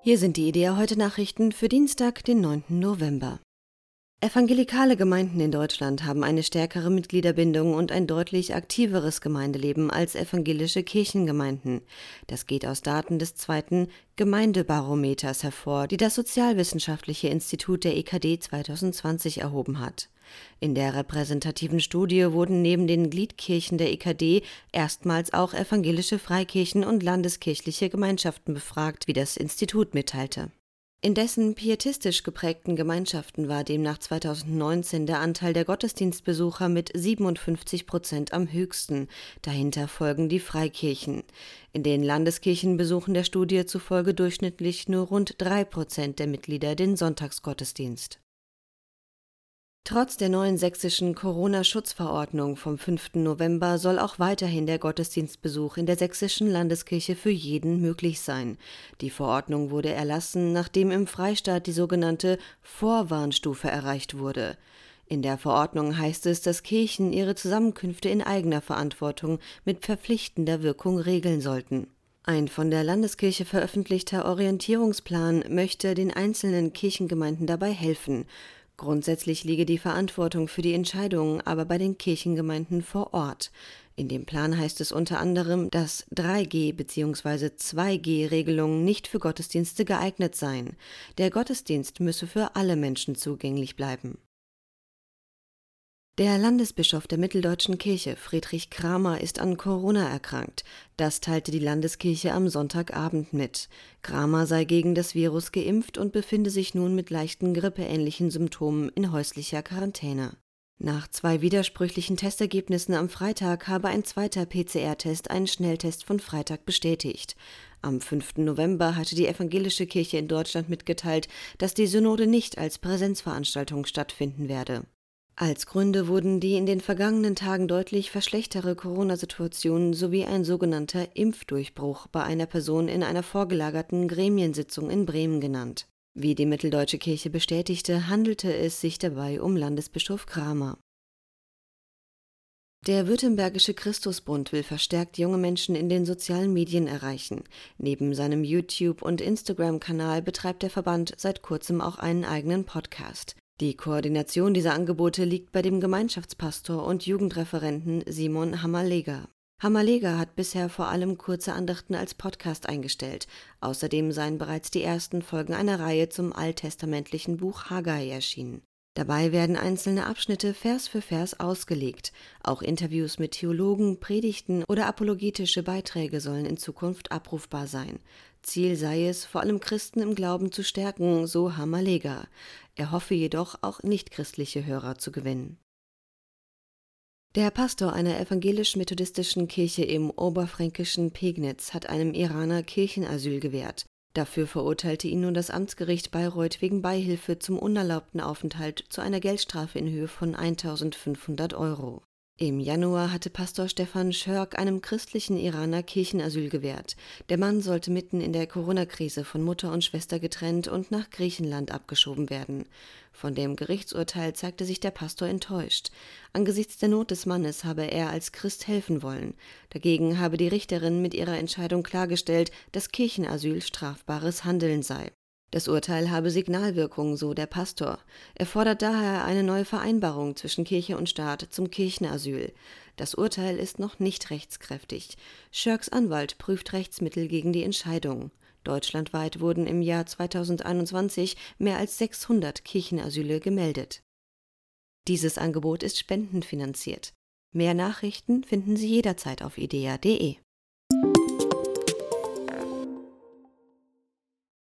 Hier sind die IDEA heute Nachrichten für Dienstag, den 9. November. Evangelikale Gemeinden in Deutschland haben eine stärkere Mitgliederbindung und ein deutlich aktiveres Gemeindeleben als evangelische Kirchengemeinden. Das geht aus Daten des zweiten Gemeindebarometers hervor, die das Sozialwissenschaftliche Institut der EKD 2020 erhoben hat. In der repräsentativen Studie wurden neben den Gliedkirchen der EKD erstmals auch evangelische Freikirchen und landeskirchliche Gemeinschaften befragt, wie das Institut mitteilte. In dessen pietistisch geprägten Gemeinschaften war demnach 2019 der Anteil der Gottesdienstbesucher mit 57% am höchsten. Dahinter folgen die Freikirchen. In den Landeskirchen besuchen der Studie zufolge durchschnittlich nur rund 3% der Mitglieder den Sonntagsgottesdienst. Trotz der neuen sächsischen Corona-Schutzverordnung vom 5. November soll auch weiterhin der Gottesdienstbesuch in der sächsischen Landeskirche für jeden möglich sein. Die Verordnung wurde erlassen, nachdem im Freistaat die sogenannte Vorwarnstufe erreicht wurde. In der Verordnung heißt es, dass Kirchen ihre Zusammenkünfte in eigener Verantwortung mit verpflichtender Wirkung regeln sollten. Ein von der Landeskirche veröffentlichter Orientierungsplan möchte den einzelnen Kirchengemeinden dabei helfen. Grundsätzlich liege die Verantwortung für die Entscheidungen aber bei den Kirchengemeinden vor Ort. In dem Plan heißt es unter anderem, dass 3G- bzw. 2G-Regelungen nicht für Gottesdienste geeignet seien. Der Gottesdienst müsse für alle Menschen zugänglich bleiben. Der Landesbischof der Mitteldeutschen Kirche, Friedrich Kramer, ist an Corona erkrankt. Das teilte die Landeskirche am Sonntagabend mit. Kramer sei gegen das Virus geimpft und befinde sich nun mit leichten grippeähnlichen Symptomen in häuslicher Quarantäne. Nach 2 widersprüchlichen Testergebnissen am Freitag habe ein zweiter PCR-Test einen Schnelltest von Freitag bestätigt. Am 5. November hatte die evangelische Kirche in Deutschland mitgeteilt, dass die Synode nicht als Präsenzveranstaltung stattfinden werde. Als Gründe wurden die in den vergangenen Tagen deutlich verschlechterte Corona-Situation sowie ein sogenannter Impfdurchbruch bei einer Person in einer vorgelagerten Gremiensitzung in Bremen genannt. Wie die Mitteldeutsche Kirche bestätigte, handelte es sich dabei um Landesbischof Kramer. Der Württembergische Christusbund will verstärkt junge Menschen in den sozialen Medien erreichen. Neben seinem YouTube- und Instagram-Kanal betreibt der Verband seit kurzem auch einen eigenen Podcast. Die Koordination dieser Angebote liegt bei dem Gemeinschaftspastor und Jugendreferenten Simon Hammerleger. Hammerleger hat bisher vor allem kurze Andachten als Podcast eingestellt. Außerdem seien bereits die ersten Folgen einer Reihe zum alttestamentlichen Buch Haggai erschienen. Dabei werden einzelne Abschnitte Vers für Vers ausgelegt. Auch Interviews mit Theologen, Predigten oder apologetische Beiträge sollen in Zukunft abrufbar sein. Ziel sei es, vor allem Christen im Glauben zu stärken, so Hammerleger. Er hoffe jedoch, auch nichtchristliche Hörer zu gewinnen. Der Pastor einer evangelisch-methodistischen Kirche im oberfränkischen Pegnitz hat einem Iraner Kirchenasyl gewährt. Dafür verurteilte ihn nun das Amtsgericht Bayreuth wegen Beihilfe zum unerlaubten Aufenthalt zu einer Geldstrafe in Höhe von 1.500 €. Im Januar hatte Pastor Stefan Schörk einem christlichen Iraner Kirchenasyl gewährt. Der Mann sollte mitten in der Corona-Krise von Mutter und Schwester getrennt und nach Griechenland abgeschoben werden. Von dem Gerichtsurteil zeigte sich der Pastor enttäuscht. Angesichts der Not des Mannes habe er als Christ helfen wollen. Dagegen habe die Richterin mit ihrer Entscheidung klargestellt, dass Kirchenasyl strafbares Handeln sei. Das Urteil habe Signalwirkung, so der Pastor. Er fordert daher eine neue Vereinbarung zwischen Kirche und Staat zum Kirchenasyl. Das Urteil ist noch nicht rechtskräftig. Schörks Anwalt prüft Rechtsmittel gegen die Entscheidung. Deutschlandweit wurden im Jahr 2021 mehr als 600 Kirchenasyle gemeldet. Dieses Angebot ist spendenfinanziert. Mehr Nachrichten finden Sie jederzeit auf idea.de.